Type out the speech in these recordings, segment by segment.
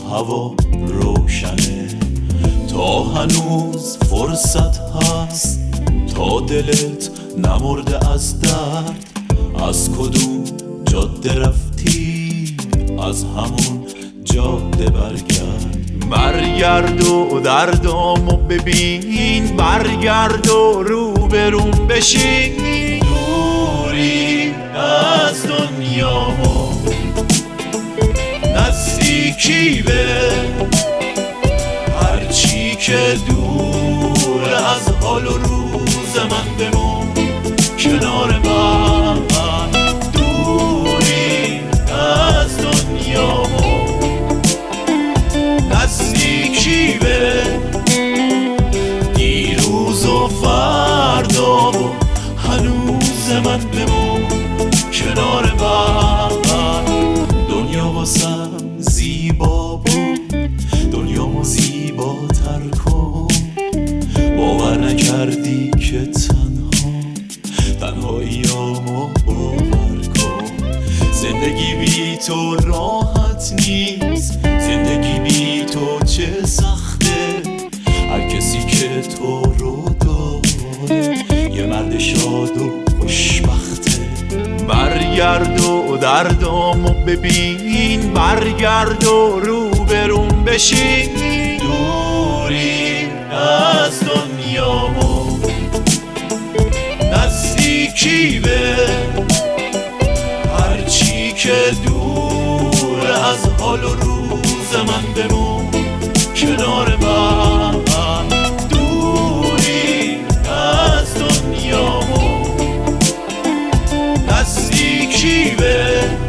هوا روشنه، تا هنوز فرصت هست، تا دلت نمرده از درد. از کدوم جاده رفتی؟ از همون جاده برگرد و دردامو ببین، برگرد و روبروم بشین. دوری از دنیامو نزدیکی به هرچی که دور از حال و روز من بمون کنار من. دوری از دنیامو نزدیکی به دیروز و فردا و هنوز من بمون کنار من. دنیا واسم زیبا بود، دنیامو زیباتر کن. باور نکردی که تنهاییامو باور کن. زندگی بی تو راحت نیست، زندگی بی تو چه سخته. هر کسی که تو رو داره یه مرد شاد و خوشبخته. برگرد و دردامو ببین، برگرد و روبروم بشین. دوری از دنیامو نزدیکی به هرچی که دور از حال و روز من بمون کنار من. دوری از دنیامو نزدیکی به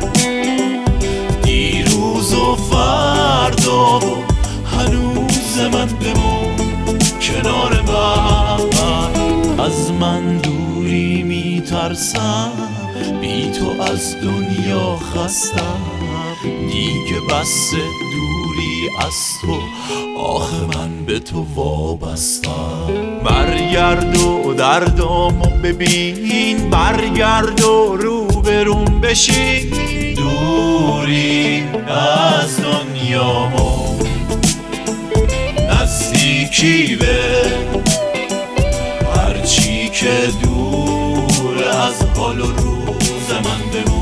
دیروز و فردا و هنوز من بمون کنار من. از من دوری میترسم، بی تو از دنیا خستم. دیگه بس دوری از تو، آخه من به تو وابستم. برگرد و دردامو ببین، برگرد و روبروم بشین. دوری از دنیامو نزدیکی به هرچی که دور از حال و روز من بمون